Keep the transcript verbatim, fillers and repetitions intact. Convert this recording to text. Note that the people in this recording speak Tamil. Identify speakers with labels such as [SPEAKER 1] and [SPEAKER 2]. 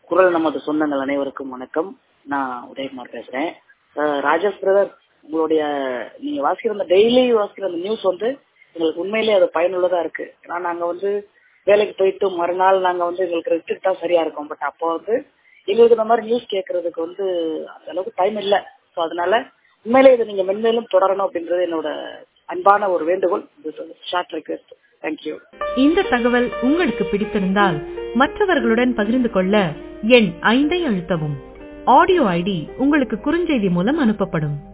[SPEAKER 1] குரல் நமது சொந்தங்கள் அனைவருக்கும் வணக்கம். நான் உதயகுமார் பேசுறேன். அஹ் ராஜேஷ் பிரதர், உங்களுடைய நீங்க வாசிக்கிற அந்த டெய்லி வாசிக்கிற அந்த நியூஸ் வந்து எங்களுக்கு உண்மையிலேயே அது பயனுள்ளதா இருக்கு. ஏன்னா நாங்க வந்து வேலைக்கு போயிட்டு மறுநாள் நாங்க வந்து எங்களுக்கு ரெஸ்ட் தான் சரியா இருக்கும். பட் அப்போ வந்து எங்களுக்கு இந்த மாதிரி நியூஸ் கேட்கறதுக்கு வந்து அந்த அளவுக்கு டைம் இல்லை. ஸோ அதனால உண்மையிலே இதை நீங்க மென்மேலும் தொடரணும் அப்படின்றது என்னோட அன்பான ஒரு வேண்டுகோள். Short request. தேங்க்யூ.
[SPEAKER 2] இந்த தகவல் உங்களுக்கு பிடித்திருந்தால் மற்றவர்களுடன் பகிர்ந்து கொள்ள எண் ஐந்தை அழுத்தவும். ஆடியோ ஐடி உங்களுக்கு குறுஞ்செய்தி மூலம் அனுப்பப்படும்.